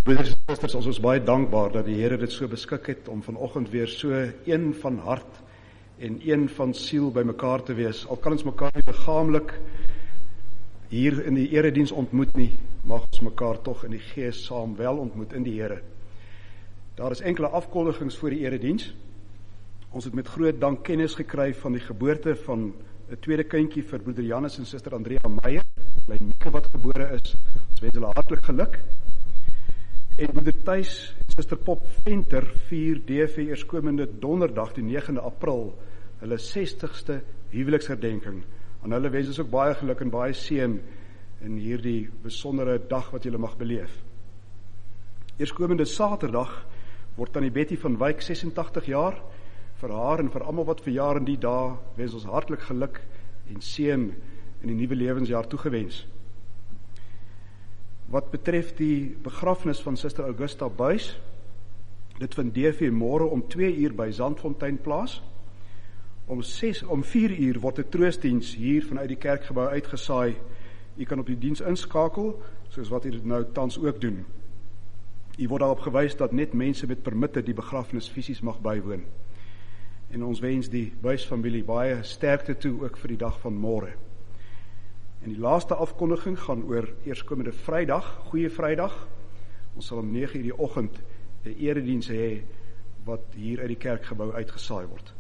Broeders en susters, ons is baie dankbaar dat die Here dit so beskik het om vanoggend weer so een van hart en een van siel by mekaar te wees. Al kan ons mekaar nie liggaamlik hier in die erediens ontmoet nie, mag ons mekaar tog in die gees saam wel ontmoet in die Here. Daar is enkele afkondigings voor die erediens. Ons het met groot dank kennis gekry van die geboorte van 'n tweede kindjie vir broeder Janus en suster Andrea Meyer, klein Mieke wat gebore is. Ons wens hulle hartlik geluk. En broeder Thys en suster Pop Venter vier DV eerskomende donderdag die 9de April hulle 60ste huweliksherdenking. Aan hulle wens ons ook baie geluk en baie seën in hierdie besondere dag wat julle mag beleef. Eerskomende Saterdag word Tannie Betty van Wyk 86 jaar. Vir haar en vir almal wat verjaar in die dae wens ons hartlik geluk en seën in die nuwe lewensjaar toegewens. Wat betref die begrafnis van suster Augusta Buys, dit vind DV môre om 2 uur by Zandfontein plaas. Om 4 uur word 'n troostdiens hier vanuit die kerkgebou uitgesaai. U kan op die diens inskakel, soos wat u dit nou tans ook doen. U word daarop gewys dat net mense met permitte die begrafnis fisies mag bywoon. En ons wens die Buys familie baie sterkte toe, ook vir die dag van môre. En die laaste afkondiging gaan oor eerskomende Vrydag, Goeie Vrydag. Ons sal om 9 uur die oggend 'n erediens hê wat hier uit die kerkgebou uitgesaai word.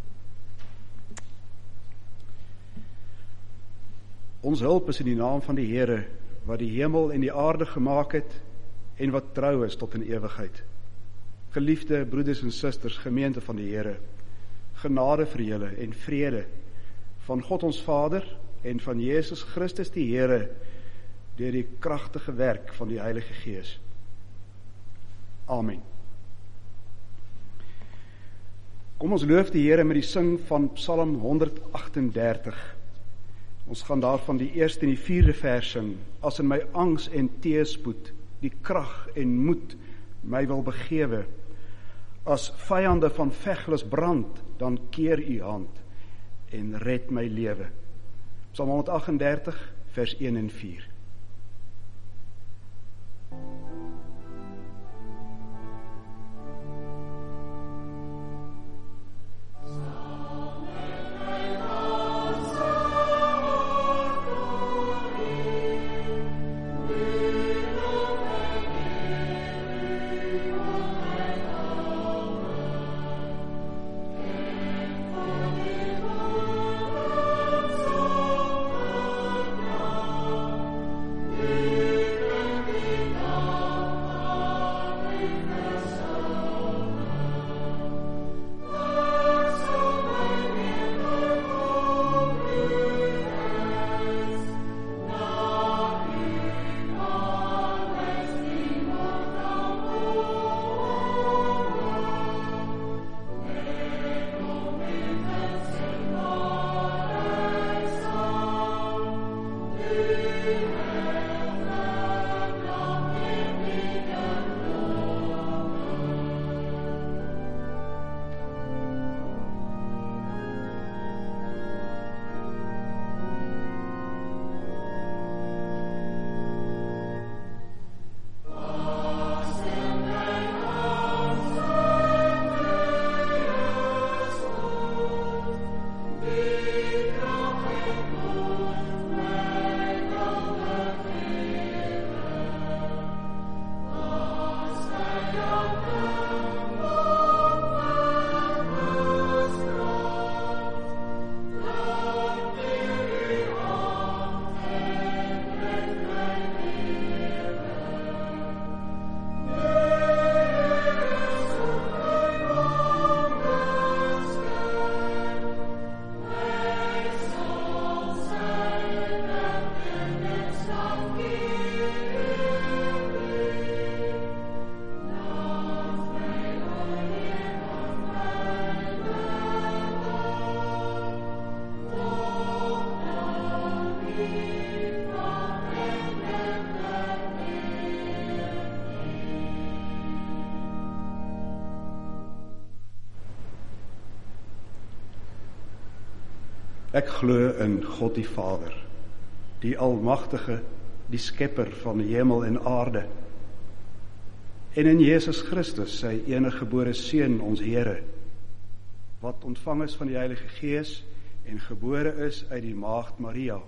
Ons hulp is in die naam van die Here, wat die hemel en die aarde gemaak het en wat trou is tot in ewigheid. Geliefde broeders en susters, gemeente van die Here, genade vir julle en vrede van God ons Vader en van Jesus Christus die Here deur die kragtige werk van die Heilige Gees. Amen. Kom ons loof die Here met die sing van Psalm 138. Ons gaan daarvan die eerste en die 4de vers sing. As in my angs en teëspoed die krag en moed my wil begewe, as vyande van veglus brand, dan keer u hand en red my lewe. Psalm 138 vers 1 en 4. Ek glo in God die Vader, die Almagtige, die Skepper van die hemel en aarde, en in Jesus Christus, sy enige gebore Seun, ons Here, wat ontvang is van die Heilige Gees en gebore is uit die maagd Maria,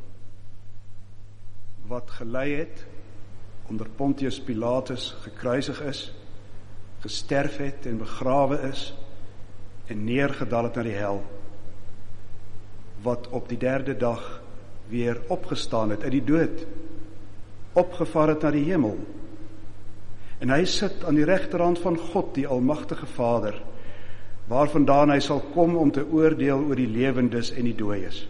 wat gelei het, onder Pontius Pilatus gekruisig is, gesterf het en begrawe is, en neergedaal het na die hel, wat op die 3de dag weer opgestaan het uit die dood, opgevaar het na die hemel, en hy sit aan die regterhand van God, die almagtige Vader, waarvandaan hy sal kom om te oordeel oor die lewendes en die dooies.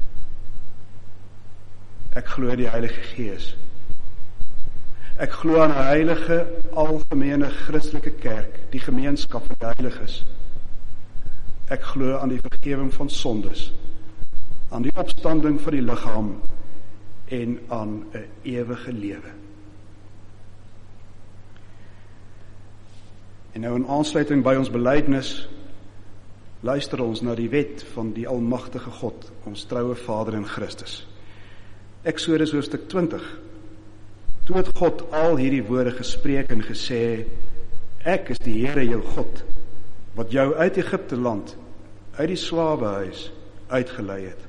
Ek glo die Heilige Gees. Ek glo aan 'n heilige, algemene Christelike kerk, die gemeenskap van die heiliges. Ek glo aan die vergewing van sondes, aan die opstanding van die liggaam en aan 'n ewige lewe. En nou in aansluiting by ons belydenis, luister ons na die wet van die almagtige God, ons troue Vader in Christus. Eksodus hoofstuk 20. Toe het God al hierdie woorde gespreek en gesê, ek is die Here jou God, wat jou uit Egipte land, uit die slawehuis uitgelei het.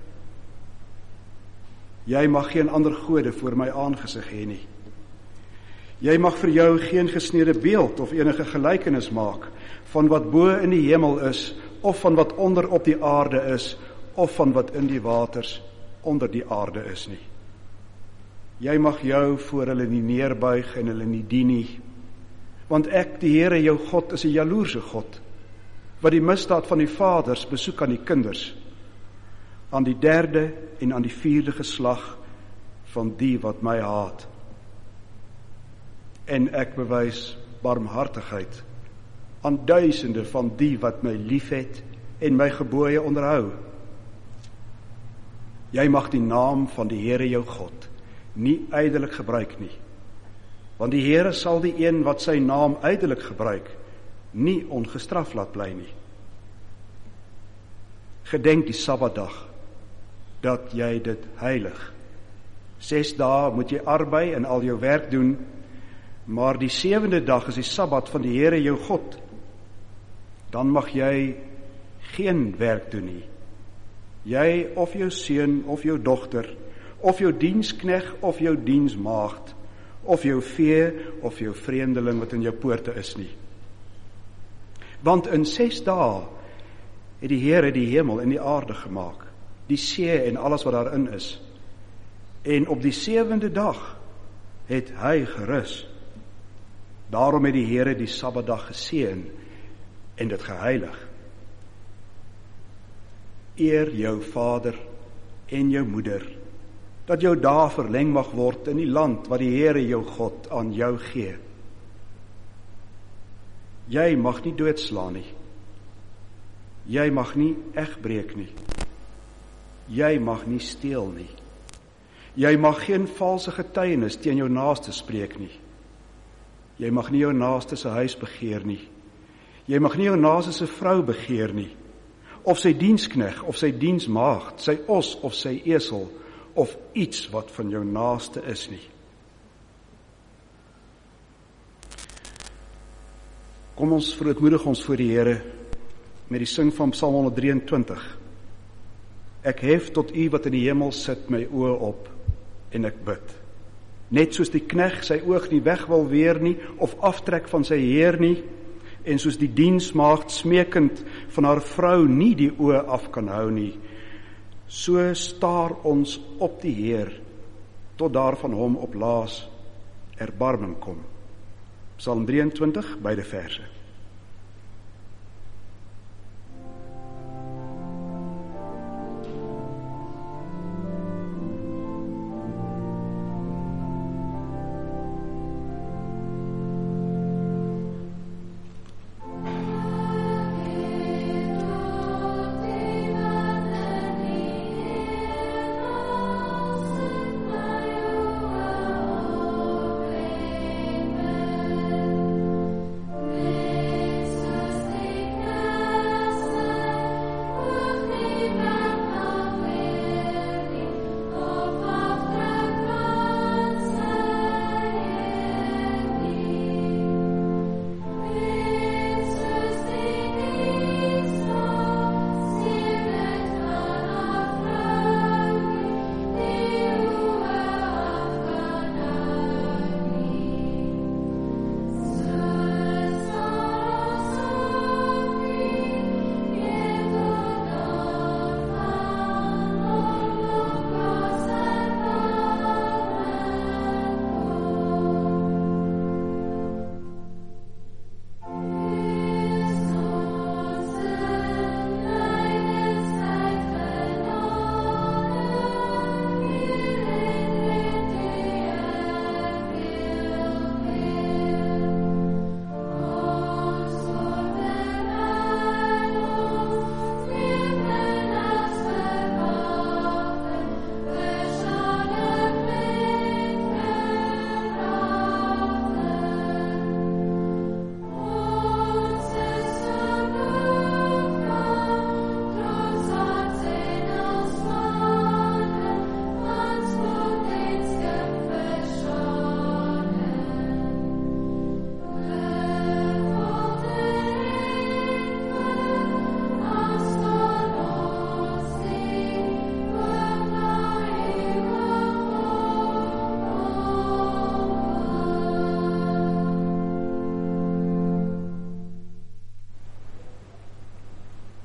Jy mag geen ander gode voor my aangesig hê nie. Jy mag vir jou geen gesneede beeld of enige gelykenis maak van wat bo in die hemel is, of van wat onder op die aarde is, of van wat in die waters onder die aarde is nie. Jy mag jou voor hulle nie neerbuig en hulle nie dien nie, want ek, die Here jou God, is 'n jaloerse God, wat die misdaad van die vaders besoek aan die kinders, aan die 3de en aan die 4de geslag van die wat my haat. En ek bewys barmhartigheid aan duisende van die wat my liefhet en my gebooie onderhou. Jy mag die naam van die Here jou God nie ydelik gebruik nie, want die Here sal die een wat sy naam ydelik gebruik nie ongestraf laat bly nie. Gedenk die Sabbatdag, dat jy dit heilig. 6 dae moet jy arbei en al jou werk doen, maar die 7de dag is die Sabbat van die Here jou God. Dan mag jy geen werk doen nie. Jy of jou seun of jou dogter, of jou dienskneg of jou diensmaagd, of jou vee of jou vreemdeling wat in jou poorte is nie. Want in 6 dae het die Here die hemel en die aarde gemaak, die see en alles wat daarin is. En op die 7de dag het hy gerus. Daarom het die Here die Sabbatdag geseën en dit geheilig. Eer jou vader en jou moeder, dat jou dae verleng mag word in die land wat die Here jou God aan jou gee. Jy mag nie doodslaan nie. Jy mag nie egbreek nie. Jy mag nie steel nie. Jy mag geen valse getuienis teen jou naaste spreek nie. Jy mag nie jou naaste se huis begeer nie. Jy mag nie jou naaste se vrou begeer nie, of sy dienskneg, of sy diensmaagd, sy os of sy esel, of iets wat van jou naaste is nie. Kom ons verootmoedig ons voor die Here met die sing van Psalm 123. Ek hef tot U wat in die hemel sit my oë op en ek bid. Net soos die kneg sy oog nie weg wil weer nie of aftrek van sy heer nie, en soos die diensmaagd smeekend van haar vrou nie die oë af kan hou nie, so staar ons op die Heer tot daar van hom op laas erbarming kom. Psalm 23, beide verse. Amen.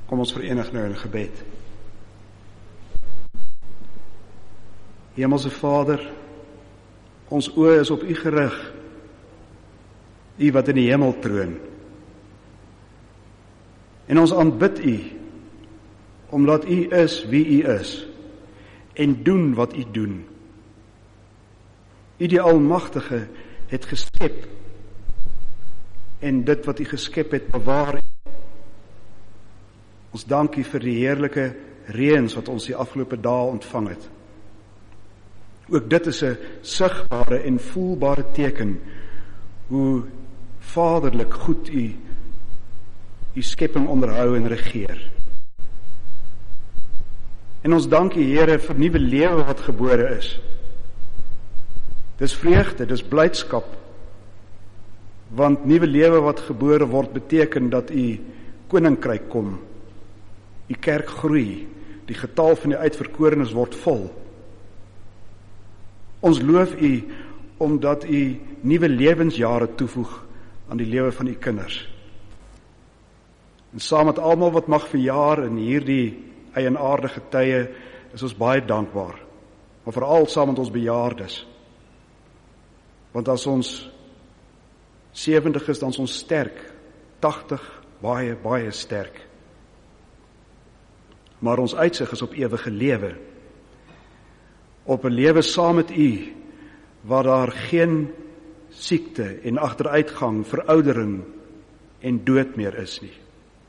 Kom ons verenig nou in gebed. Hemelse Vader, ons oë is op U gerig, U wat in die hemel troon. En ons aanbid U, omdat U is wie U is, en doen wat U doen. U die Almagtige het geskep, en dit wat U geskep het, bewaar U. Ons dank U vir die heerlike reëns wat ons die afgelope dae ontvang het. Ook dit is 'n sigbare en voelbare teken hoe vaderlik goed U skepping onderhou en regeer. En ons dank U, Here, vir nuwe lewe wat gebore is. Dis vreugde, dis blydskap, want nuwe lewe wat gebore word beteken dat U koninkryk kom. U kerk groei, die getal van die uitverkorenes word vol. Ons loof U omdat U nuwe lewensjare toevoeg aan die lewe van U kinders. En saam met almal wat mag verjaar in hierdie eienaardige tye, is ons baie dankbaar. Maar veral saam met ons bejaardes. Want as ons 70 is, dan is ons sterk. 80, baie, baie sterk. Maar ons uitsig is op ewige lewe. Op 'n lewe saam met U, waar daar geen siekte en agteruitgang, veroudering en dood meer is nie.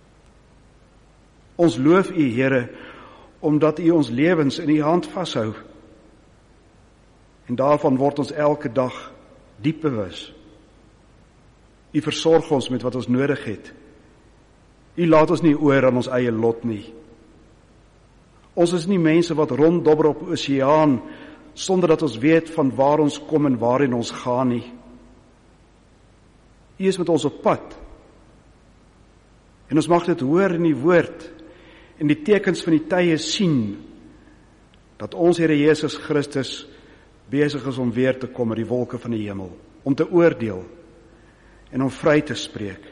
Ons loof U, Here, omdat U ons lewens in U hand vashou. En daarvan word ons elke dag diep bewus. U versorg ons met wat ons nodig het. U laat ons nie oor aan ons eie lot nie. Ons is nie mense wat ronddobber op die oseaan, sonder dat ons weet van waar ons kom en waarheen ons gaan nie. U is met ons op pad. En ons mag dit hoor in die woord, en die tekens van die tye sien, dat ons Here Jesus Christus besig is om weer te kom uit die wolke van die hemel, om te oordeel, en om vry te spreek.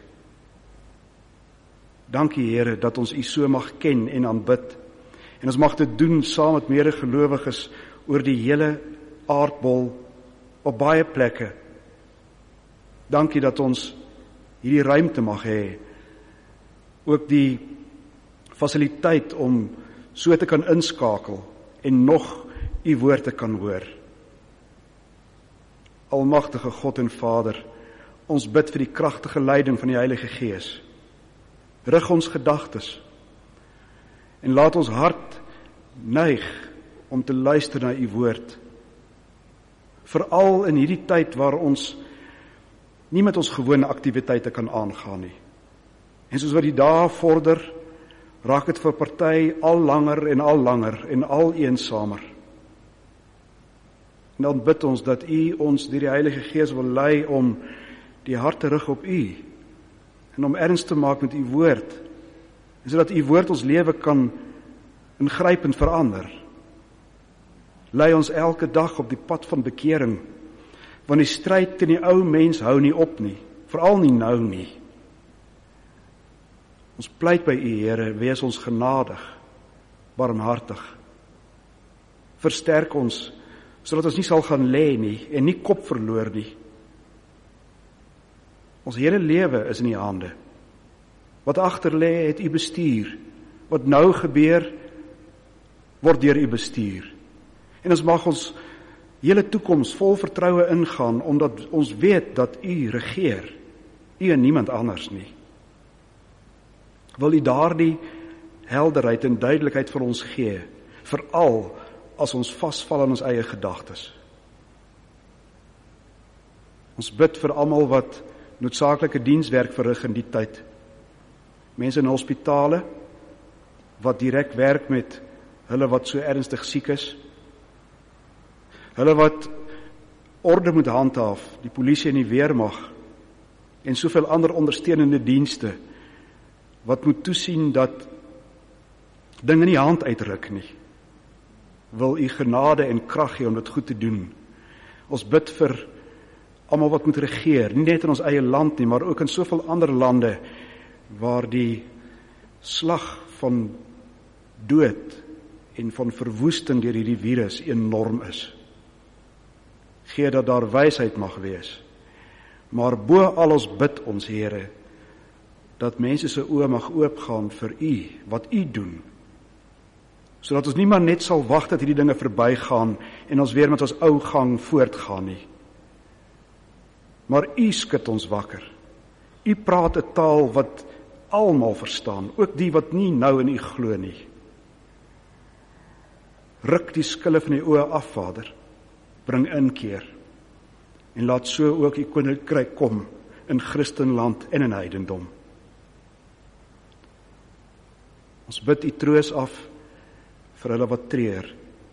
Dankie, Here, dat ons U so mag ken en aanbid, en ons mag dit doen saam met medegelowiges oor die hele aardbol, op baie plekke. Dankie dat ons hierdie ruimte mag hê, ook die fasiliteit om so te kan inskakel en nog U woord te kan hoor. Almagtige God en Vader, ons bid vir die kragtige leiding van die Heilige Gees. Rig ons gedagtes en laat ons hart neig om te luister na U woord. Veral in hierdie tyd waar ons nie met ons gewone aktiwiteite kan aangaan nie. En soos wat die dae vorder, raak dit vir party al langer en al eensamer. En dan bid ons dat U ons deur die Heilige Gees wil lei om die hart te rig op U en om erns te maak met U woord, en sodat U woord ons lewe kan ingrypend verander. Lei ons elke dag op die pad van bekering, want die stryd teen die ou mens hou nie op nie, veral nie nou nie. Ons pleit by U, Here, wees ons genadig, barmhartig. Versterk ons, sodat ons nie sal gaan lê nie, en nie kop verloor nie. Ons hele lewe is in U hande. Wat agter lê, het U bestuur. Wat nou gebeur, word deur U bestuur. En ons mag ons hele toekoms vol vertroue ingaan, omdat ons weet dat U regeer, U en niemand anders nie. Wil U daardie helderheid en duidelikheid vir ons gee, veral as ons vasval aan ons eie gedagtes. Ons bid vir almal wat noodsaaklike dienswerk verrig in die tyd. Mense in hospitale, wat direk werk met hulle wat so ernstig siek is, hulle wat orde moet handhaaf, die polisie en die weermag, en soveel ander ondersteunende dienste, wat moet toesien dat dinge nie hand uitruk nie. Wil U genade en krag gee om dit goed te doen. Ons bid vir almal wat moet regeer, nie net in ons eie land nie, maar ook in soveel ander lande, waar die slag van dood en van verwoesting deur hierdie virus enorm is. Gee dat daar wysheid mag wees, maar bo alles bid ons Here, dat mense se oë mag oopgaan vir U, wat U doen, sodat ons nie maar net sal wag dat hierdie dinge verbygaan en ons weer met ons ou gang voortgaan nie. Maar U skud ons wakker. U praat 'n taal wat almal verstaan, ook die wat nie nou in U glo nie. Ruk die skille van die oë af, Vader, bring inkeer, en laat so ook U koninkryk kom in Christenland en in heidendom. Ons bid U troos af vir hulle wat treur,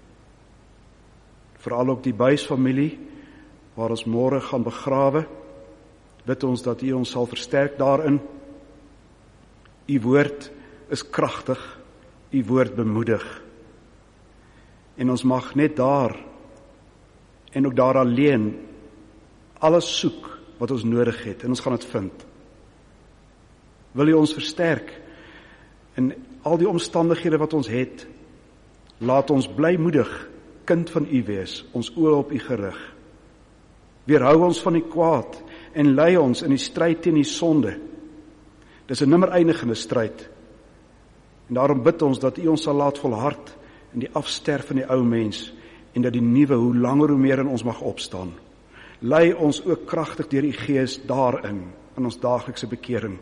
veral ook die Buys-familie, waar ons môre gaan begrawe, bid ons dat U ons sal versterk daarin. U woord is kragtig, U woord bemoedig, en ons mag net daar, en ook daar alleen, alles soek wat ons nodig het, en ons gaan dit vind. Wil U ons versterk, in al die omstandighede wat ons het, laat ons blymoedig kind van U wees, ons oë op U gerig. Weerhou ons van die kwaad, en lei ons in die stryd teen die sonde. Dis 'n nimmer eindigende stryd, en daarom bid ons dat U ons sal laat volhard in die afsterf van die ou mens, en dat die nuwe hoe langer hoe meer in ons mag opstaan. Lei ons ook kragtig deur U Gees daarin, in ons daaglikse bekering.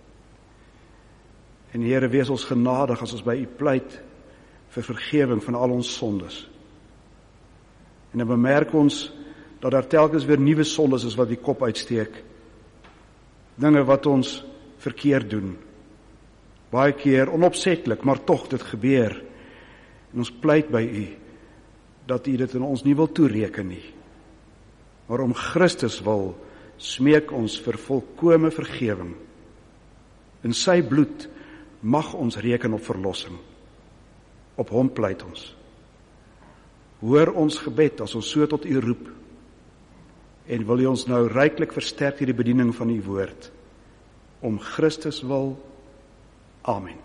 En Here, wees ons genadig as ons by U pleit vir vergewing van al ons sondes. En dan bemerk ons dat daar telkens weer nuwe sondes is wat die kop uitsteek. Dinge wat ons verkeerd doen. Baie keer onopsetlik, maar tog dit gebeur. En ons pleit by U dat U dit in ons nie wil toereken nie. Maar om Christus wil smeek ons vir volkome vergewing. In sy bloed mag ons reken op verlossing. Op hom pleit ons. Hoor ons gebed as ons so tot U roep. En wil U ons nou ryklik versterk in die bediening van U woord. Om Christus wil. Amen.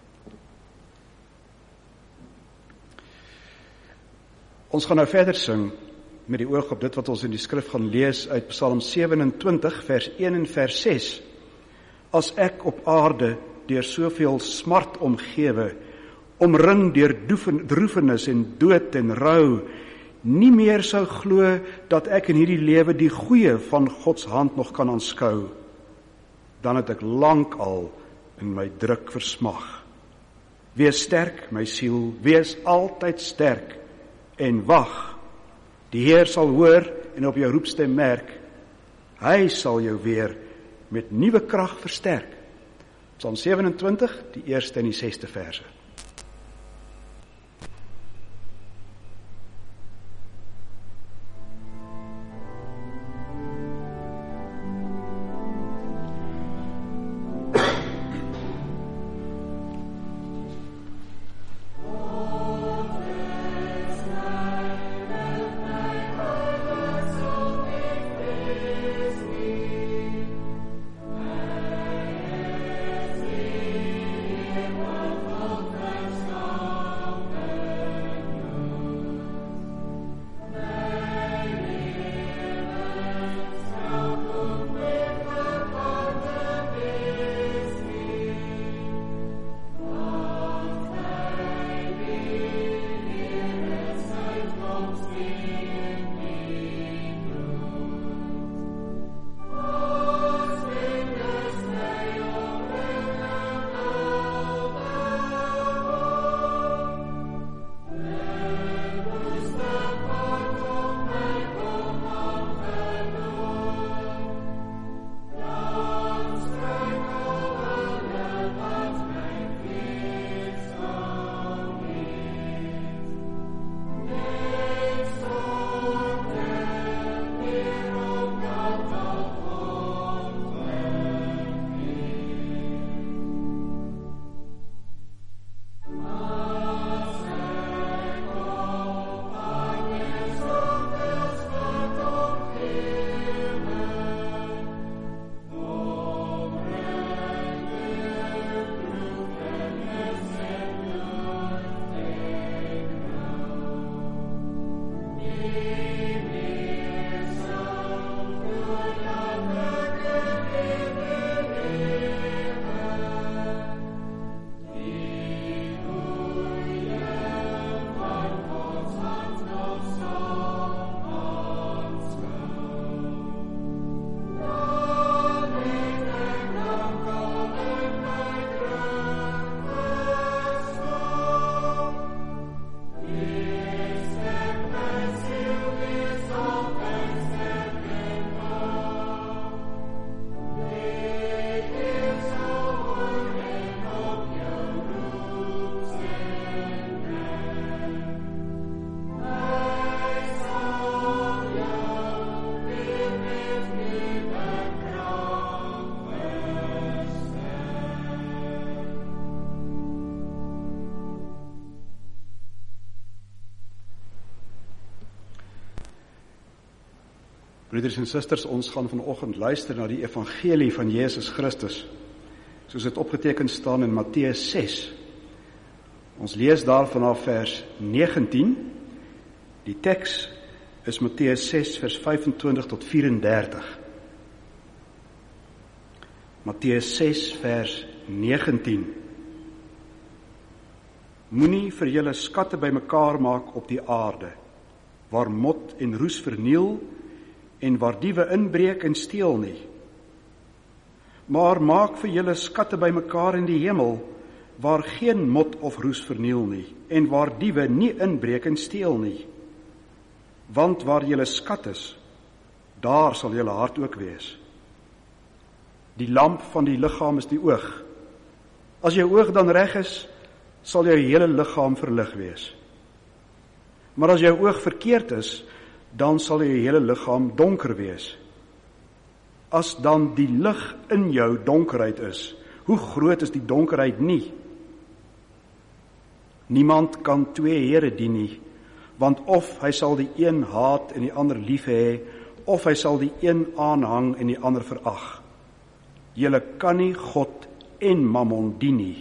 Ons gaan nou verder sing met die oog op dit wat ons in die skrif gaan lees uit Psalm 27 vers 1 en vers 6. As ek op aarde deur soveel smart omgewe, omring deur droefenis en dood en rou, nie meer sou glo dat ek in hierdie lewe die goeie van Gods hand nog kan aanskou, dan het ek lank al in my druk versmag. Wees sterk, my siel, wees altyd sterk, en wag, die Heer sal hoor en op jou roepstem merk, hy sal jou weer met nuwe krag versterk. Psalm 27, die eerste en die 6de verse. Oh, Broeders en susters, ons gaan vanoggend luister na die evangelie van Jesus Christus, soos dit opgeteken staan in Matteus 6. Ons lees daar vanaf vers 19. Die teks is Matteus 6 vers 25 tot 34. Matteus 6 vers 19. Moenie vir julle skatte bymekaar maak op die aarde, waar mot en roes verniel en waar diewe inbreek en steel nie. Maar maak vir julle skatte bymekaar in die hemel, waar geen mot of roes verniel nie en waar diewe nie inbreek en steel nie. Want waar julle skat is, daar sal julle hart ook wees. Die lamp van die liggaam is die oog. As jou oog dan reg is, sal jou hele liggaam verlig wees. Maar as jou oog verkeerd is, dan sal jou hele liggaam donker wees. As dan die lig in jou donkerheid is, hoe groot is die donkerheid nie? Niemand kan twee here dien nie, want of hy sal die een haat en die ander lief hê, of hy sal die een aanhang en die ander verag. Julle kan nie God en Mammon dien nie.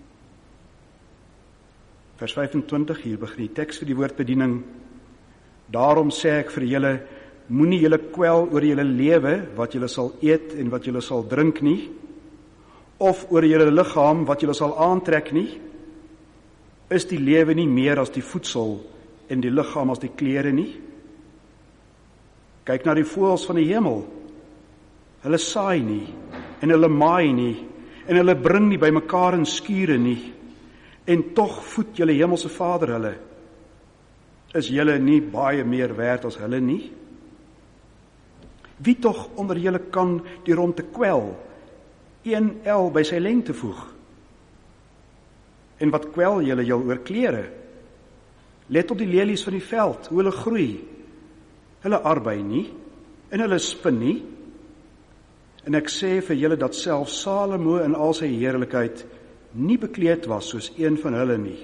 Vers 25, hier begin die teks vir die woordbediening. Daarom sê ek vir julle, moenie julle kwel oor julle lewe, wat julle sal eet en wat julle sal drink nie, of oor julle liggaam, wat julle sal aantrek nie. Is die lewe nie meer as die voedsel en die liggaam as die klere nie? Kyk na die voëls van die hemel. Hulle saai nie, en hulle maai nie, en hulle bring nie bymekaar in skure nie, en tog voed julle hemelse Vader hulle. Is julle nie baie meer werd as hulle nie? Wie tog onder julle kan deur hom te kwel, 1 el by sy lengte voeg? En wat kwel julle jul oor klere? Let op die lelies van die veld, hoe hulle groei. Hulle arbei nie, en hulle spin nie. En ek sê vir julle dat selfs Salomo in al sy heerlikheid nie bekleed was soos een van hulle nie.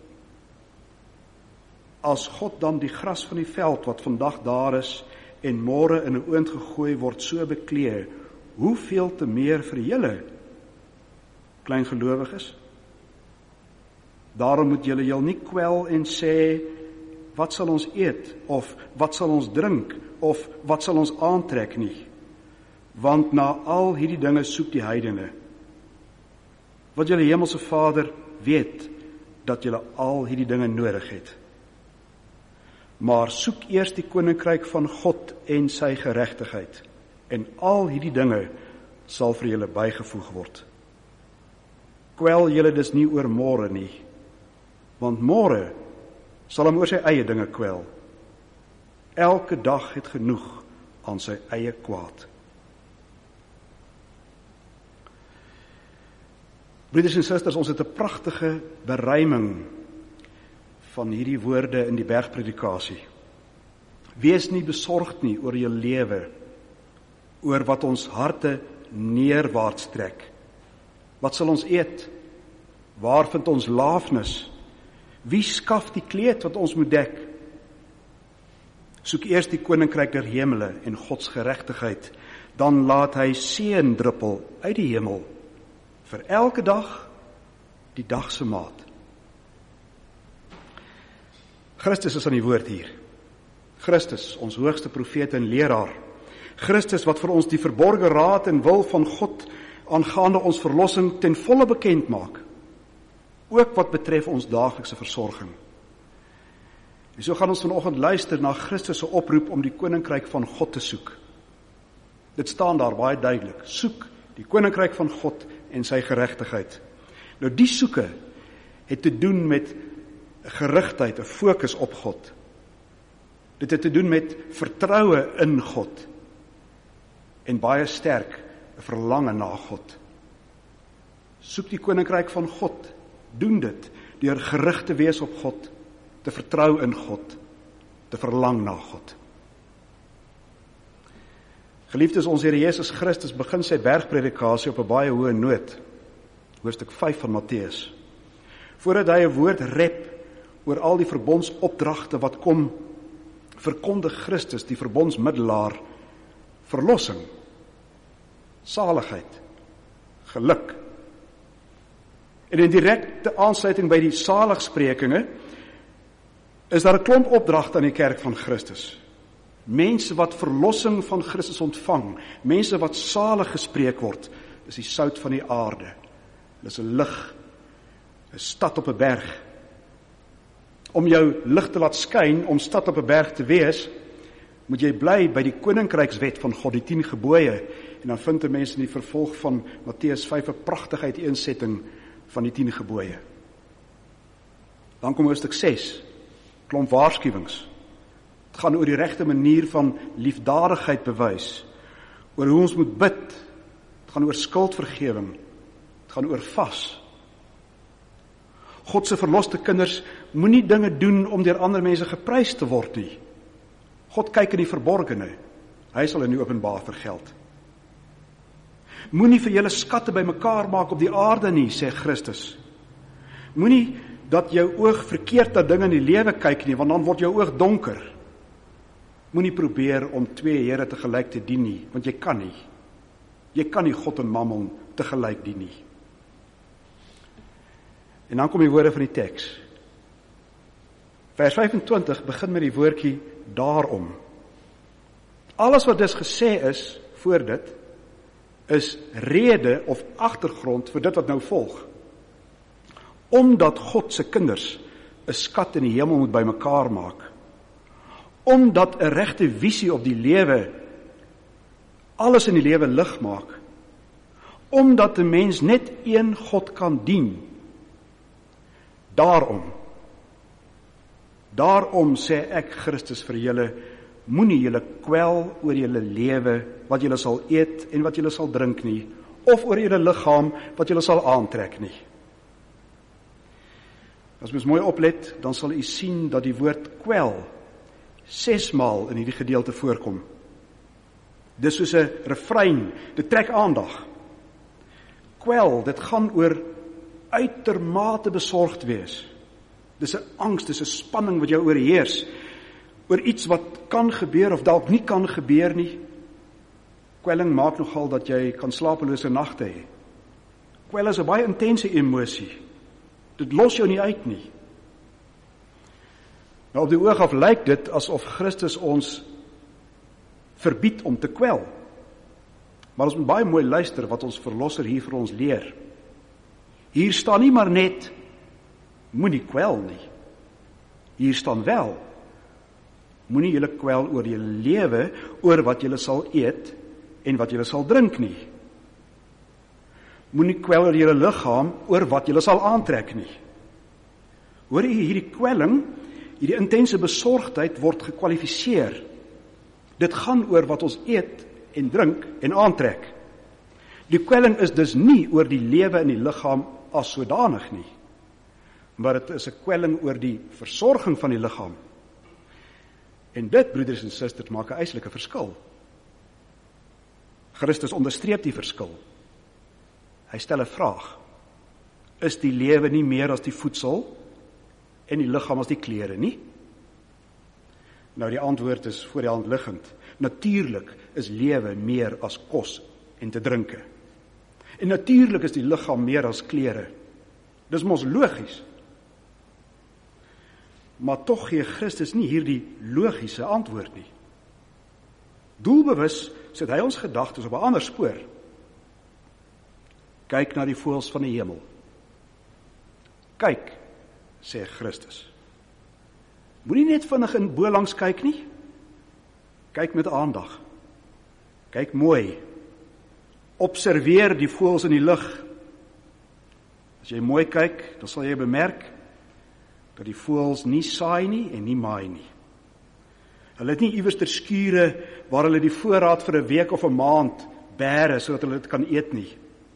As God dan die gras van die veld wat vandag daar is en môre in 'n oond gegooi word so beklee, hoeveel te meer vir julle, kleingelowiges? Daarom moet julle jul nie kwel en sê, wat sal ons eet, of wat sal ons drink, of wat sal ons aantrek nie? Want na al hierdie dinge soek die heidene. Wat julle hemelse Vader weet, dat julle al hierdie dinge nodig het. Maar soek eers die koninkryk van God en sy geregtigheid, en al hierdie dinge sal vir julle bygevoeg word. Kwel julle dus nie oor môre nie, want môre sal hom oor sy eie dinge kwel. Elke dag het genoeg aan sy eie kwaad. Broeders en susters, ons het 'n pragtige beruiming van hierdie woorde in die bergpredikasie. Wees nie besorgd nie oor jou lewe, oor wat ons harte neerwaarts trek. Wat sal ons eet? Waar vind ons laafnis? Wie skaf die kleed wat ons moet dek? Soek eers die koninkryk der hemele en Gods geregtigheid, dan laat hy seën druppel uit die hemel vir elke dag die dag se maat. Christus is aan die woord hier. Christus, ons hoogste profeet en leraar. Christus wat vir ons die verborgde raad en wil van God aangaande ons verlossing ten volle bekend maak. Ook wat betref ons daaglikse versorging. En so gaan ons vanoggend luister na Christus se oproep om die koninkryk van God te soek. Dit staan daar baie duidelik. Soek die koninkryk van God en sy geregtigheid. Nou die soeke het te doen met gerigtheid, 'n fokus op God. Dit het te doen met vertroue in God en baie sterk 'n verlange na God. Soek die koninkryk van God, doen dit deur gerig te wees op God, te vertrou in God, te verlang na God. Geliefdes, ons Here Jesus Christus begin sy bergpredikasie op 'n baie hoë noot. Hoofstuk 5 van Matteus. Voordat hy 'n woord rep oor al die verbondsopdragte wat kom, verkondig Christus, die verbondsmiddelaar, verlossing, saligheid, geluk. En in direkte aansluiting by die saligsprekinge is daar 'n klomp opdragte aan die kerk van Christus. Mense wat verlossing van Christus ontvang, mense wat salig gespreek word, is die sout van die aarde. Dit is 'n lig, 'n stad op 'n berg. Om jou lig te laat skyn, om stad op 'n berg te wees, moet jy bly by die koninkrykswet van God, die 10 gebooie, en dan vind 'n mens in die vervolg van Matteus 5 'n pragtige uiteensetting van die 10 gebooie. Dan kom hoofstuk 6, klomp waarskuwings. Het gaan oor die regte manier van liefdadigheid bewys, oor hoe ons moet bid, het gaan oor skuldvergewing, het gaan oor vas. God se verloste kinders moenie dinge doen om deur ander mense geprys te word nie. God kyk in die verborgene, hy sal in die openbaar vergeld. Moenie vir julle skatte bymekaar maak op die aarde nie, sê Christus. Moenie dat jou oog verkeerd na dinge in die lewe kyk nie, want dan word jou oog donker. Moenie probeer om 2 here tegelyk te dien nie, want jy kan nie. Jy kan nie God en Mammon tegelyk dien nie. En dan kom die woorde van die teks. Vers 25 begin met die woordjie daarom. Alles wat dus gesê is voor dit, is rede of agtergrond vir dit wat nou volg. Omdat God se kinders 'n skat in die hemel moet bymekaar maak. Omdat 'n regte visie op die lewe alles in die lewe lig maak. Omdat 'n mens net een God kan dien. Daarom sê ek Christus vir julle, moenie julle kwel oor julle lewe, wat julle sal eet en wat julle sal drink nie, of oor julle liggaam, wat julle sal aantrek nie. As mens mooi oplet, dan sal u sien dat die woord kwel 6 maal in hierdie gedeelte voorkom. Dis soos 'n refrein, dit trek aandag. Kwel, dit gaan oor uitermate besorgd wees. Dis 'n angs, dis 'n spanning wat jou oorheers, oor iets wat kan gebeur of dalk nie kan gebeur nie. Kwelling maak nogal dat jy kan slapelose nagte hê. Kwel is 'n baie intense emosie. Dit los jou nie uit nie. Nou op die oog af lyk dit asof Christus ons verbied om te kwel. Maar ons moet baie mooi luister wat ons verlosser hier vir ons leer. Hier staan nie maar net, moenie kwel nie. Hier staan wel, moenie julle kwel oor julle lewe, oor wat julle sal eet en wat julle sal drink nie. Moenie kwel oor julle liggaam, oor wat julle sal aantrek nie. Hoor jy hierdie kwelling, hierdie intense besorgdheid word gekwalifiseer. Dit gaan oor wat ons eet en drink en aantrek. Die kwelling is dus nie oor die lewe in die liggaam as sodanig nie, maar dit is 'n kwelling oor die versorging van die liggaam. En dit, broeders en susters, maak 'n eislike verskil. Christus onderstreep die verskil. Hy stel 'n vraag. Is die lewe nie meer as die voedsel en die liggaam as die klere nie? Nou die antwoord is voor die hand liggend. Natuurlik is lewe meer as kos en te drinke. En natuurlik is die liggaam meer as klere. Dis mos logies. Maar tog gee Christus nie hierdie logiese antwoord nie. Doelbewus sit hy ons gedagtes op 'n ander spoor. Kyk na die voëls van die hemel. Kyk, sê Christus. Moenie net vinnig in bolangs kyk nie. Kyk met aandag. Kyk mooi. Observeer die voëls in die lug. As jy mooi kyk, dan sal jy bemerk dat die voëls nie saai nie en nie maai nie. Hulle het nie iewers ter skure waar hulle die voorraad vir 'n week of 'n maand bære sodat hulle dit kan eet nie.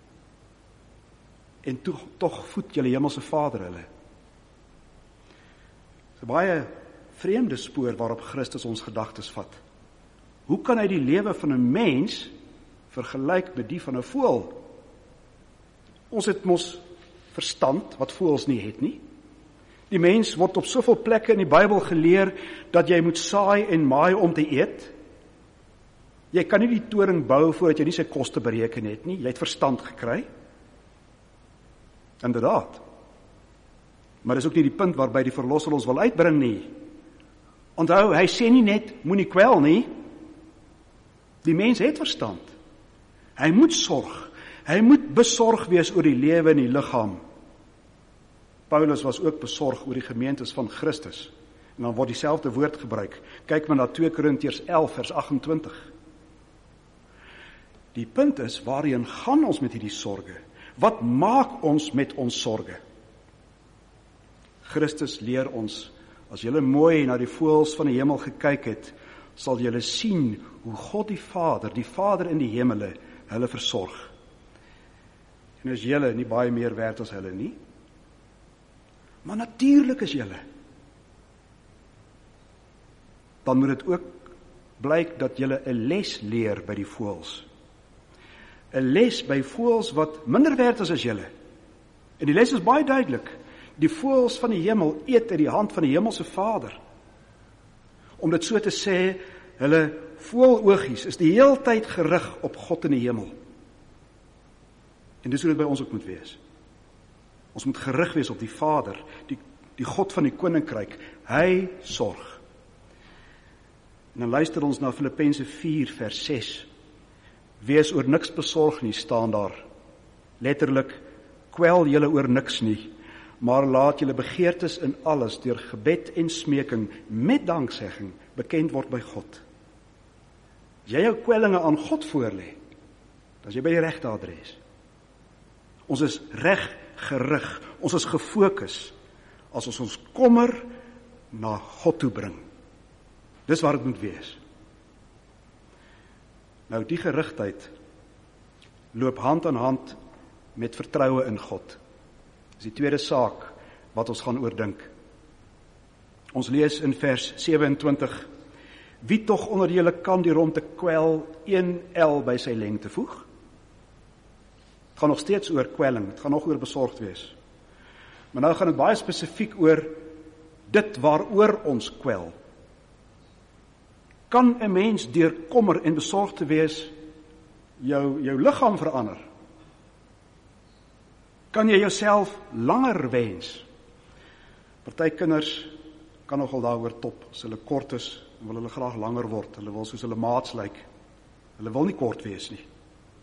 En tog voed julle hemelse Vader hulle. Dis 'n baie vreemde spoor waarop Christus ons gedagtes vat. Hoe kan hy die lewe van 'n mens vergelyk met die van 'n voël? Ons het mos verstand wat voëls nie het nie. Die mens word op soveel plekke in die Bybel geleer dat jy moet saai en maai om te eet. Jy kan nie die toring bou voordat jy nie sy koste bereken het nie. Jy het verstand gekry. Inderdaad. Maar dis ook nie die punt waarby die Verlosser ons wil uitbring nie. Onthou, hy sê nie net, moenie kwel nie. Die mens het verstand. Hy moet sorg. Hy moet besorg wees oor die lewe en die liggaam. Paulus was ook besorg oor die gemeentes van Christus. En dan word dieselfde woord gebruik. Kyk maar na 2 Korintiërs 11 vers 28. Die punt is, waarheen gaan ons met hierdie sorge? Wat maak ons met ons sorge? Christus leer ons, as julle mooi na die voëls van die hemel gekyk het, sal julle sien hoe God die Vader in die hemele, hulle versorg. En is julle nie baie meer werd as hulle nie? Maar natuurlik is julle. Dan moet dit ook blyk dat julle 'n les leer by die voëls. 'n Les by voëls wat minder werd is as julle. En die les is baie duidelik. Die voëls van die hemel eet uit die hand van die hemelse Vader. Om dit so te sê, hulle voëloogies is die heeltyd gerig op God in die hemel. En dis hoe dit by ons ook moet wees. Ons moet gerig wees op die Vader, die God van die koninkryk. Hy sorg. En dan luister ons na Filippense 4 vers 6. Wees oor niks besorg nie, staan daar. Letterlik, kwel julle oor niks nie, maar laat julle begeertes in alles deur gebed en smeking met danksegging bekend word by God. As jy jou kwellinge aan God voorlê, dan is jy by die regte adres. Ons is reg gerig, ons is gefokus as ons kommer na God toe bring. Dis waar dit moet wees. Nou, die gerigtheid loop hand aan hand met vertroue in God. Dis die tweede saak wat ons gaan oordink. Ons lees in vers 27, wie tog onder julle kan die ronde kwel 1 el by sy lengte voeg? Het gaan nog steeds oor kwelling, het gaan nog oor besorgd wees. Maar nou gaan dit baie spesifiek oor dit waaroor ons kwel. Kan 'n mens deur kommer en besorgd te wees jou liggaam verander? Kan jy jouself langer wens? Party kinders kan nogal daaroor top. As hulle kort is, wil hulle graag langer word. Hulle wil soos hulle maats lyk. Hulle wil nie kort wees nie.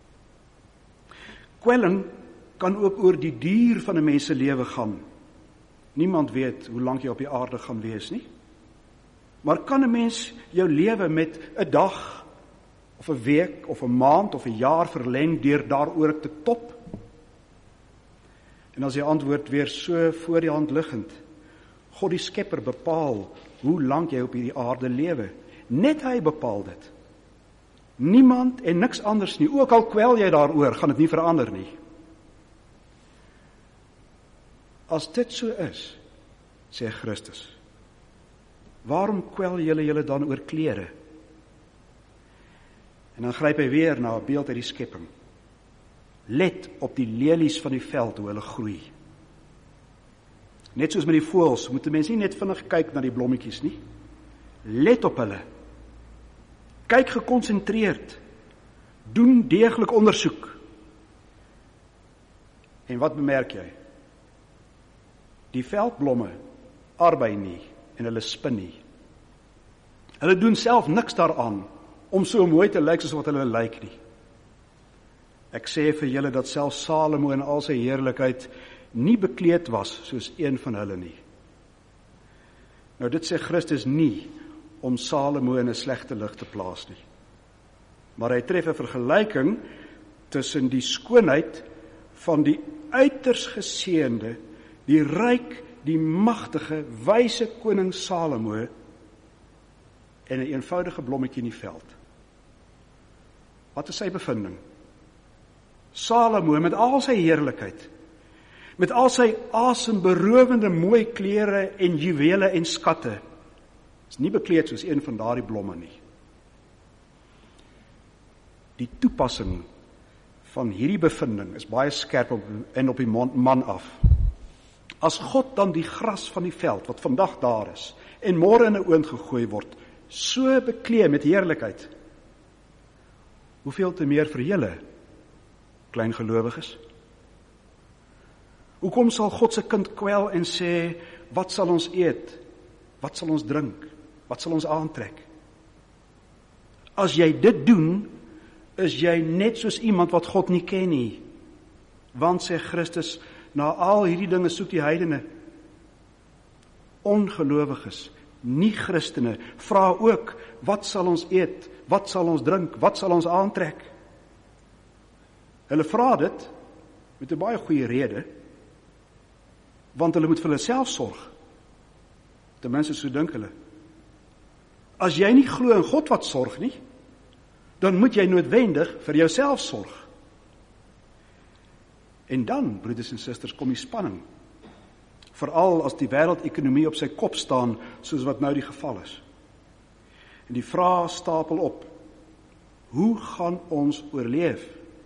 Kwelling kan ook oor die duur van 'n mens se lewe gaan. Niemand weet hoe lank jy op die aarde gaan wees nie. Maar kan 'n mens jou lewe met 'n dag, of 'n week, of 'n maand, of 'n jaar verleng deur daaroor te top? En as die antwoord weer so voor die hand liggend, God die Skepper bepaal hoe lank jy op hierdie aarde lewe. Net hy bepaal dit. Niemand en niks anders nie. Ook al kwel jy daaroor, gaan dit nie verander nie. As dit so is, sê Christus, waarom kwel julle dan oor klere? En dan gryp hy weer na 'n beeld uit die skepping. Let op die lelies van die veld, hoe hulle groei. Net soos met die voëls, moet 'n mens nie net vinnig kyk na die blommetjies nie. Let op hulle. Kyk gekonsentreerd. Doen deeglik ondersoek. En wat bemerk jy? Die veldblomme arbei nie en hulle spin nie. Hulle doen self niks daaraan om so mooi te lyk soos wat hulle lyk nie. Ek sê vir julle dat selfs Salomo in al sy heerlikheid nie bekleed was soos een van hulle nie. Nou dit sê Christus nie om Salomo in 'n slegte lig te plaas nie. Maar hy tref 'n vergelyking tussen die skoonheid van die uiters geseënde, die ryk, die magtige, wyse koning Salomo en 'n eenvoudige blommetjie in die veld. Wat is sy bevinding? Salomo met al sy heerlikheid, met al sy asemberowende mooi klere en juwele en skatte, is nie bekleed soos een van daardie blomme nie. Die toepassing van hierdie bevinding is baie skerp op die man af. As God dan die gras van die veld, wat vandag daar is, en môre in 'n oond gegooi word, so bekleed met heerlikheid, Hoeveel te meer vir julle, kleingelowiges? Hoekom sal God se kind kwel en sê, wat sal ons eet? Wat sal ons drink? Wat sal ons aantrek? As jy dit doen, is jy net soos iemand wat God nie ken nie. Want, sê Christus, na al hierdie dinge soek die heidene. Ongelowiges, nie Christene, vra ook, wat sal ons eet? Wat sal ons drink? Wat sal ons aantrek? Hulle vra dit met 'n baie goeie rede, want hulle moet vir hulle self sorg. Ten minste so dink hulle. As jy nie glo in God wat sorg nie, dan moet jy noodwendig vir jouself sorg. En dan, broeders en susters, kom die spanning. Veral as die wêreldekonomie op sy kop staan, soos wat nou die geval is. En die vraag stapel op. Hoe gaan ons oorleef?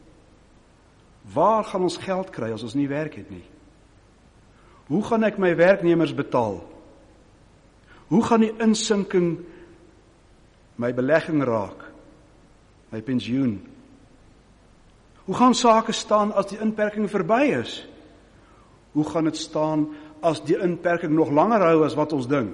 Waar gaan ons geld kry as ons nie werk het nie? Hoe gaan ek my werknemers betaal? Hoe gaan die insinking my belegging raak? My pensioen? Hoe gaan sake staan as die inperking verby is? Hoe gaan dit staan as die inperking nog langer hou as wat ons dink?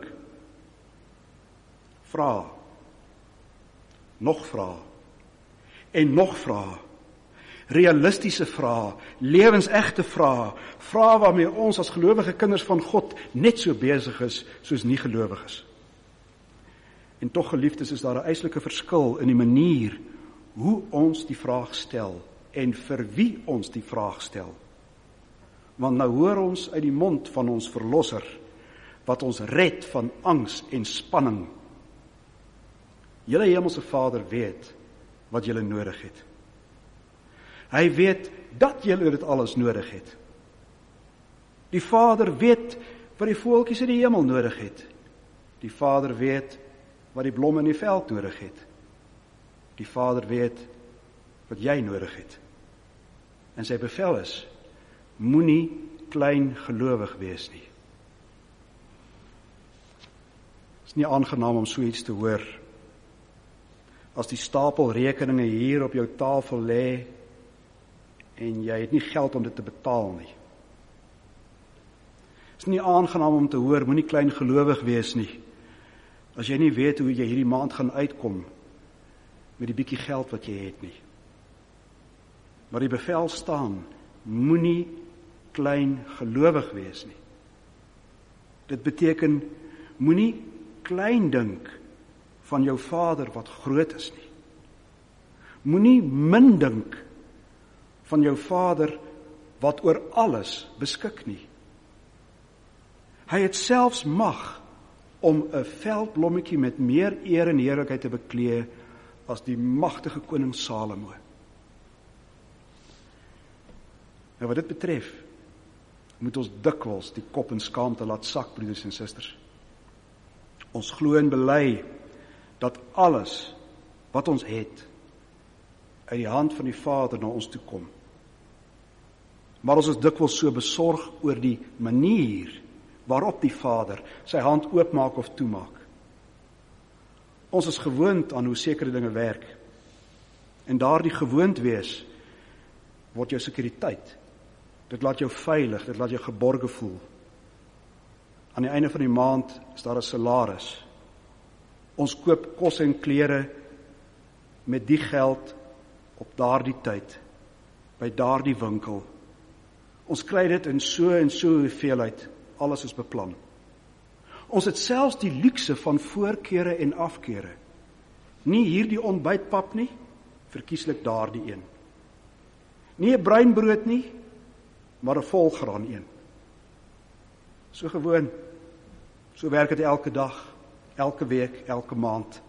Vra. Nog vra. En nog vra. Realistiese vrae, lewensegte vrae, vrae waarmee ons as gelowige kinders van God net so besig is soos nie gelowiges. En tog, geliefdes, is daar 'n eislike verskil in die manier hoe ons die vraag stel en vir wie ons die vraag stel. Want nou hoor ons uit die mond van ons verlosser wat ons red van angs en spanning. Julle hemelse Vader weet wat julle nodig het. Hy weet dat julle dit alles nodig het. Die Vader weet wat die voeltjies in die hemel nodig het. Die Vader weet wat die blomme in die veld nodig het. Die Vader weet wat jy nodig het. En sy bevel is, moenie klein gelowig wees nie. Is nie aangenaam om so iets te hoor. As die stapel rekeninge hier op jou tafel lê, en jy het nie geld om dit te betaal nie. Is nie aangenaam om te hoor, moenie klein gelowig wees nie, as jy nie weet hoe jy hierdie maand gaan uitkom, met die bietjie geld wat jy het nie. Maar die bevel staan, moenie klein gelowig wees nie. Dit beteken, moenie klein dink van jou Vader wat groot is nie. Moenie min dink van jou Vader wat oor alles beskik nie. Hy het selfs mag om 'n veldblommetjie met meer eer en heerlikheid te beklee as die magtige koning Salomo. Nou wat dit betref, moet ons dikwels die kop in skaamte laat sak, broeders en susters. Ons glo en bely dat alles wat ons het uit die hand van die Vader na ons toe kom. Maar ons is dikwels so besorg oor die manier waarop die Vader sy hand oopmaak of toemaak. Ons is gewoond aan hoe sekere dinge werk. En daardie gewoond wees word jou sekuriteit. Dit laat jou veilig, dit laat jou geborge voel. Aan die einde van die maand is daar 'n salaris. Ons koop kos en klere met die geld op daardie tyd, by daardie winkel. Ons kry dit in so en so hoeveelheid, alles is beplan. Ons het selfs die luukse van voorkeure en afkeure. Nie hierdie ontbytpap nie, verkieslik daardie een. Nie 'n bruinbrood nie, maar 'n volgraan een. So gewoon, so werk dit elke dag, elke week, elke maand.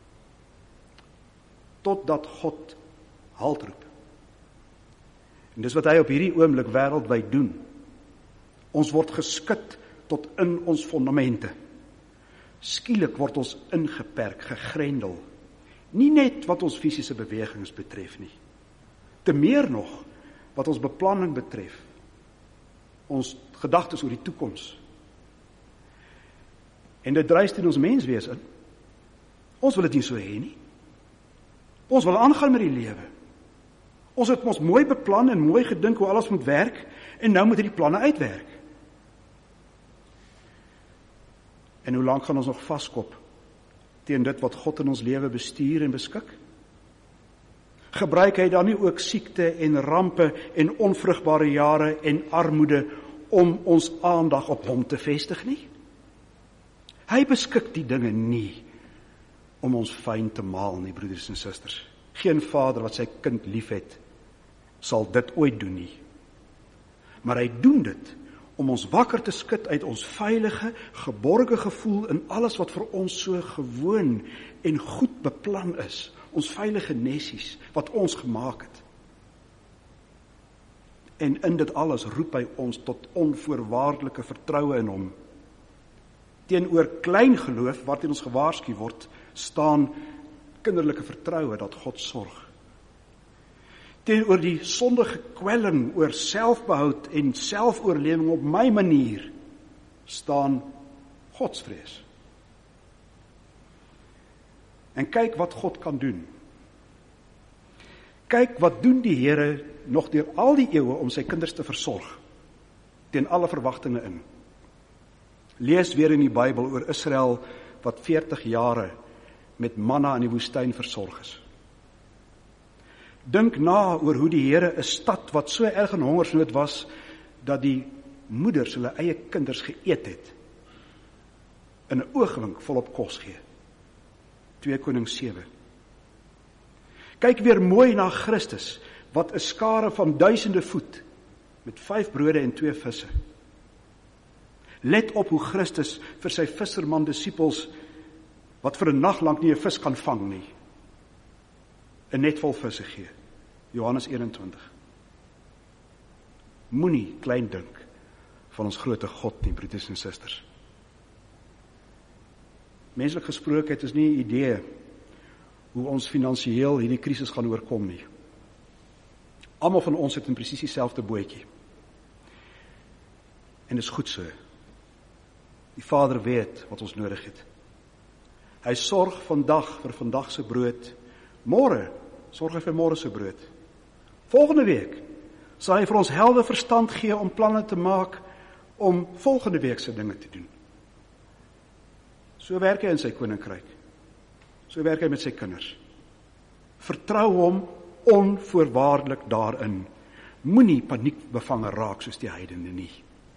Totdat God halt roep. En dis wat hy op hierdie oomblik wêreldwyd doen. Ons word geskit tot in ons fondamente. Skielik word ons ingeperk, gegrendel. Nie net wat ons fisiese bewegings betref nie. Te meer nog wat ons beplanning betref. Ons gedagtes oor die toekoms. En dit dryf in ons menswees in. Ons wil dit nie so hê nie. Ons wil aangaan met die lewe. Ons het ons mooi beplan en mooi gedink hoe alles moet werk, en nou moet hierdie planne uitwerk. En hoe lank gaan ons nog vaskop teen dit wat God in ons lewe bestuur en beskik? Gebruik hy dan nie ook siekte en rampe en onvrugbare jare en armoede om ons aandag op hom te vestig nie? Hy beskik die dinge nie om ons fyn te maal nie, broeders en susters. Geen vader wat sy kind liefhet, sal dit ooit doen nie. Maar hy doen dit om ons wakker te skud uit ons veilige, geborge gevoel in alles wat vir ons so gewoon en goed beplan is. Ons veilige nesies wat ons gemaak het. En in dit alles roep hy ons tot onvoorwaardelike vertroue in hom. Teenoor klein geloof, waarteen ons gewaarsku word, staan kinderlike vertroue dat God sorg. Teenoor die sondige kwelling oor selfbehoud en selfoorlewing op my manier, staan Godsvrees. En kyk wat God kan doen. Kyk wat doen die Here nog deur al die eeue om sy kinders te versorg, teen alle verwagtinge in. Lees weer in die Bybel oor Israel wat 40 jare met manna in die woestyn versorg is. Dink na oor hoe die Here 'n stad wat so erg in hongersnood was, dat die moeders hulle eie kinders geëet het, in 'n oogwink volop kos gee. 2 Konings 7. Kyk weer mooi na Christus, wat 'n skare van duisende voed, met 5 brode en 2 visse. Let op hoe Christus vir sy visserman disippels, wat vir 'n nag lank nie 'n vis kan vang nie, 'n net vol visse gee. Johannes 21. Moenie klein dink van ons groote God nie, broeders en susters. Menslik gesproke, het is nie 'n idee hoe ons finansiëel hierdie krisis gaan oorkom nie. Almal van ons het in presies dieselfde bootjie. En dis goed so. Die Vader weet wat ons nodig het. Hy sorg vandag vir vandag se brood. Môre sorg hy vir môre se brood. Volgende week sal hy vir ons helder verstand gee om planne te maak om volgende week se dinge te doen. So werk hy in sy koninkryk. So werk hy met sy kinders. Vertrou hom onvoorwaardelik daarin. Moenie paniekbevange raak soos die heidene nie.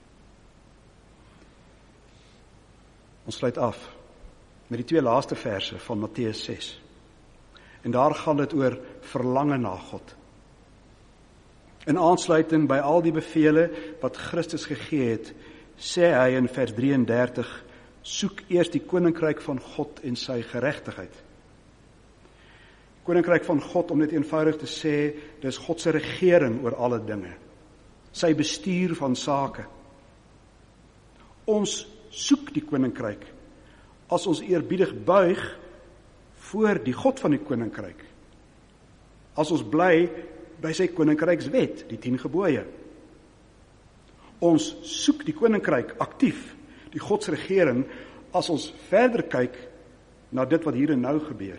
Ons sluit af met die 2 laaste verse van Matteus 6. En daar gaan dit oor verlange na God. In aansluiting by al die bevele wat Christus gegee het, sê hy in vers 33, soek eers die koninkryk van God en sy geregtigheid. Koninkryk van God, om dit eenvoudig te sê, dis God se regering oor alle dinge. Sy bestuur van sake. Ons soek die koninkryk as ons eerbiedig buig voor die God van die koninkryk. As ons bly by sy koninkrykswet, die 10 gebooie. Ons soek die koninkryk aktief, die godsregering, as ons verder kyk na dit wat hier en nou gebeur.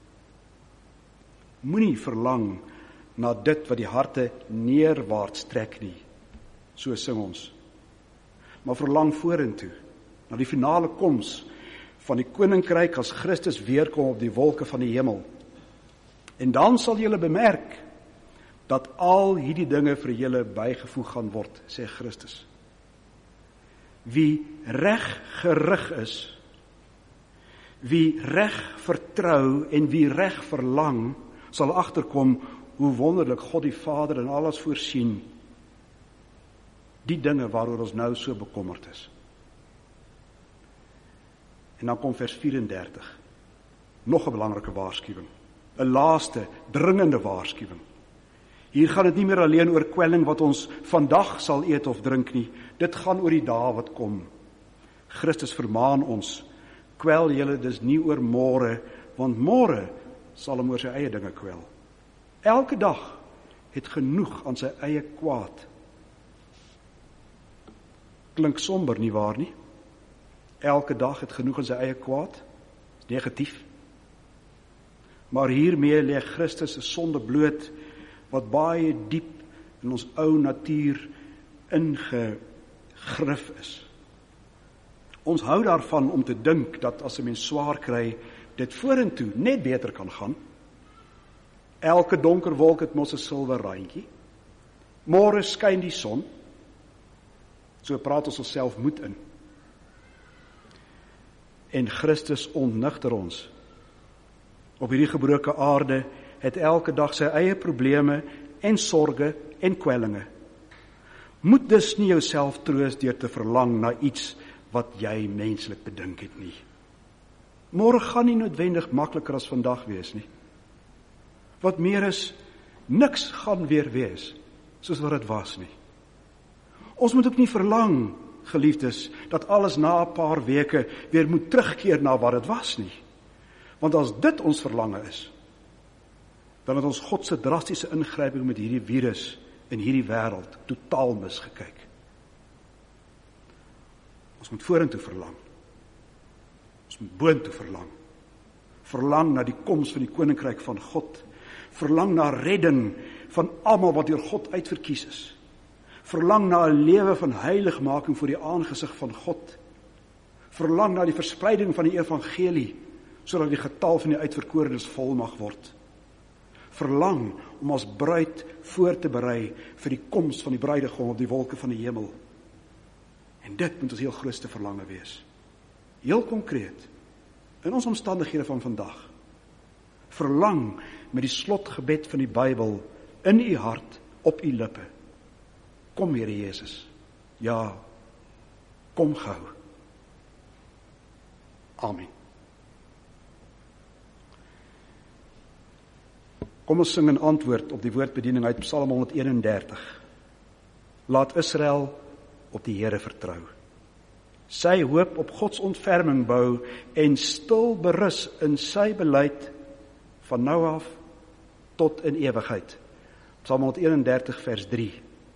Moenie verlang na dit wat die harte neerwaarts trek nie, so sing ons. Maar verlang vorentoe, na die finale koms van die koninkryk as Christus weerkom op die wolke van die hemel. En dan sal julle bemerk dat al hierdie dinge vir julle bygevoeg gaan word, sê Christus. Wie reg gerig is, wie reg vertrou en wie reg verlang, sal agterkom hoe wonderlik God die Vader in alles voorsien, die dinge waaroor ons nou so bekommerd is. En dan kom vers 34, nog 'n belangrike waarskuwing, 'n laaste, dringende waarskuwing. Hier gaan dit nie meer alleen oor kwelling wat ons vandag sal eet of drink nie, dit gaan oor die dae wat kom. Christus vermaan ons, kwel julle dus nie oor môre, want môre sal hom oor sy eie dinge kwel. Elke dag het genoeg aan sy eie kwaad. Klink somber, nie waar nie? Elke dag het genoeg aan sy eie kwaad. Negatief. Maar hiermee lê Christus se sonde bloot, wat baie diep in ons ou natuur ingegrif is. Ons hou daarvan om te dink dat as 'n mens swaar kry, dit vorentoe net beter kan gaan. Elke donker wolk het mos 'n silwer randjie. Môre skyn die son. So praat ons onsself moed in. En Christus ontnigter ons. Op hierdie gebroke aarde het elke dag sy eie probleme en sorge en kwellinge. Moet dus nie jouself troos deur te verlang na iets wat jy menslik bedink het nie. Môre gaan nie noodwendig makliker as vandag wees nie. Wat meer is, niks gaan weer wees soos wat dit was nie. Ons moet ook nie verlang, geliefdes, dat alles na 'n paar weke weer moet terugkeer na wat dit was nie. Want as dit ons verlange is, dan het ons God se drastiese ingryping met hierdie virus in hierdie wêreld totaal misgekyk. Ons moet vorentoe verlang. Ons moet boontoe verlang. Verlang na die koms van die koninkryk van God. Verlang na redding van almal wat deur God uitverkies is. Verlang na 'n lewe van heiligmaking voor die aangesig van God. Verlang na die verspreiding van die evangelie, sodat die getal van die uitverkorenes vol mag word. Verlang om as bruid voor te berei vir die koms van die bruidegom op die wolke van die hemel. En dit moet ons heel grootste verlange wees. Heel konkreet, in ons omstandighede van vandag. Verlang met die slotgebed van die Bybel in u hart, op u lippe. Kom, Here Jesus. Ja, kom gou. Amen. Kom ons sing 'n antwoord op die woordbediening uit Psalm 131. Laat Israel op die Here vertrou. Sy hoop op Gods ontferming bou en stil berus in sy beleid van nou af tot in ewigheid. Psalm 131 vers 3.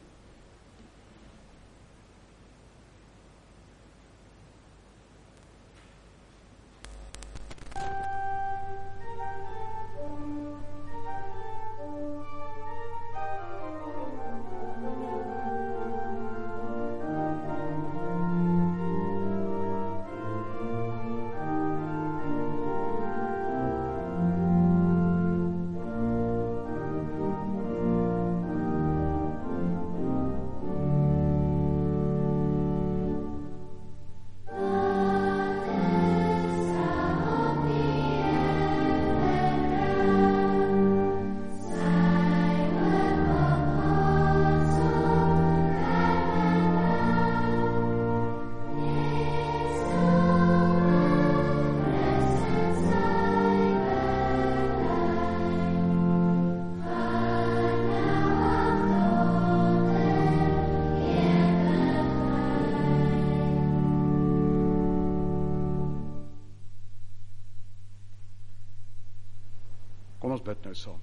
Kom ons bid nou saam.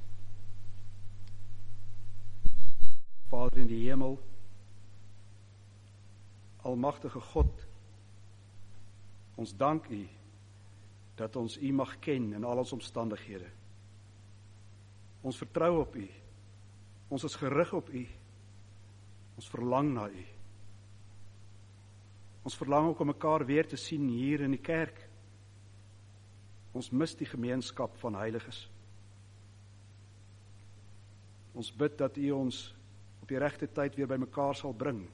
Vader in die hemel, almagtige God, ons dank U dat ons U mag ken in al ons omstandighede. Ons vertrou op U. Ons is gerig op U. Ons verlang na U. Ons verlang ook om mekaar weer te sien hier in die kerk. Ons mis die gemeenskap van heiliges. Ons bid dat U ons op die regte tyd weer by mekaar sal bring.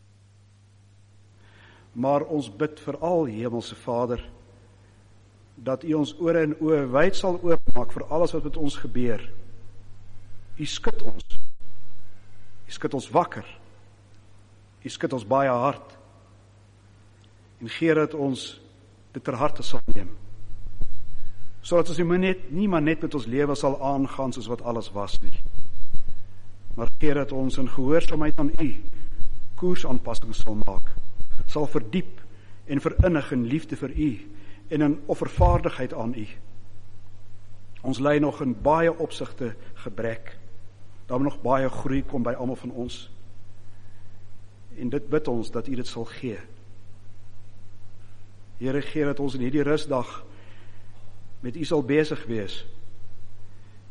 Maar ons bid veral, Hemelse Vader, dat U ons ore en oë wyd sal oopmaak vir alles wat met ons gebeur. U skud ons. U skud ons wakker. U skud ons baie hard. En gee dat ons dit ter harte sal neem. Sodat ons nie maar net met ons lewe sal aangaan soos wat alles was nie. Maar gee dat ons in gehoorsaamheid aan U koersaanpassing sal maak, sal verdiep en verinnig in liefde vir U en in offervaardigheid aan U. Ons ly nog in baie opsigte gebrek. Daar moet nog baie groei kom by almal van ons. En dit bid ons dat U dit sal gee. Here, gee dat ons in hierdie rusdag met U sal besig wees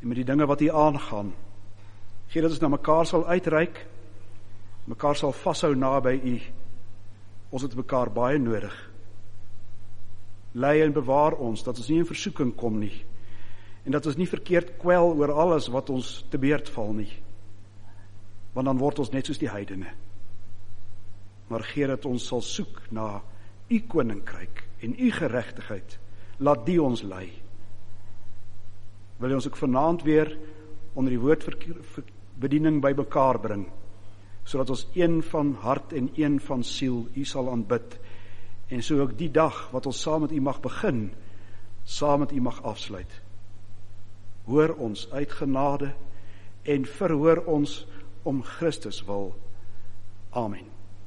en met die dinge wat hier aangaan. Gee dat ons na mekaar sal uitreik, mekaar sal vashou naby U. Ons het mekaar baie nodig. Lei en bewaar ons, dat ons nie in versoeking kom nie, en dat ons nie verkeerd kwel oor alles wat ons te beurt val nie, want dan word ons net soos die heidene. Maar gee dat ons sal soek na U koninkryk en U geregtigheid, laat die ons lei. Wil jy ons ook vanaand weer onder die woordbediening by mekaar bring, sodat ons een van hart en een van siel U sal aanbid, en so ook die dag wat ons saam met U mag begin, saam met U mag afsluit. Hoor ons uit genade en verhoor ons om Christus wil. Amen.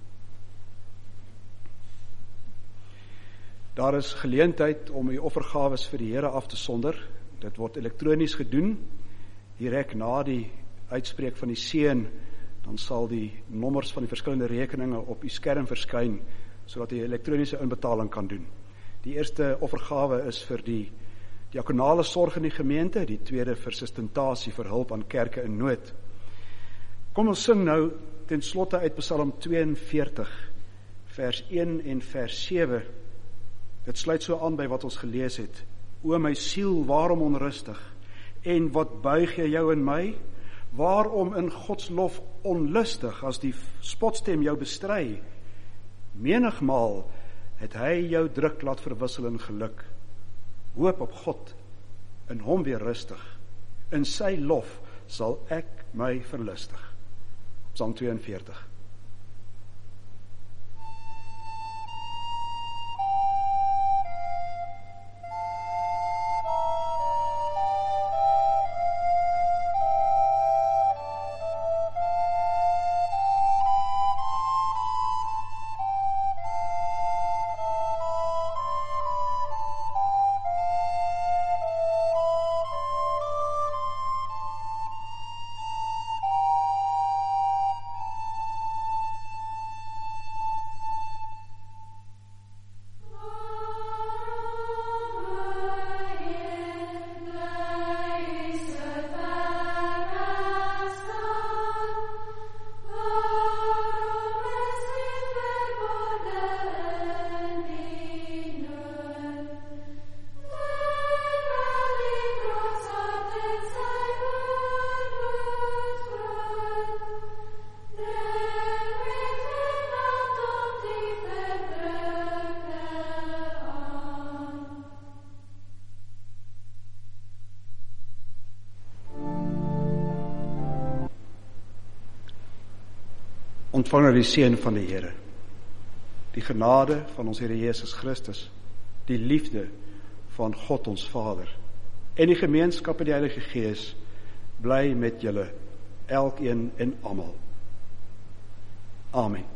Daar is geleentheid om U offergawes vir die Here af te sonder. Dit word elektronies gedoen. Direk na die uitspreek van die seën, dan sal die nommers van die verskillende rekeninge op U skerm verskyn, sodat U elektroniese inbetaling kan doen. Die eerste offergawe is vir die diakonale sorg in die gemeente, die tweede vir sustentasie vir hulp aan kerke in nood. Kom ons sing nou ten slotte uit Psalm 42, vers 1 en vers 7. Dit sluit so aan by wat ons gelees het. O my siel, waarom onrustig? En wat buig jy jou in my? Waarom in Gods lof onlustig, as die spotstem jou bestry? Menigmaal het hy jou druk laat verwissel in geluk. Hoop op God, in hom weer rustig. In sy lof sal ek my verlustig. Psalm 42. Ontvang nou die seën van die Here, die genade van ons Here Jesus Christus, die liefde van God ons Vader, en die gemeenskap in die Heilige Gees, bly met julle, elkeen en almal. Amen.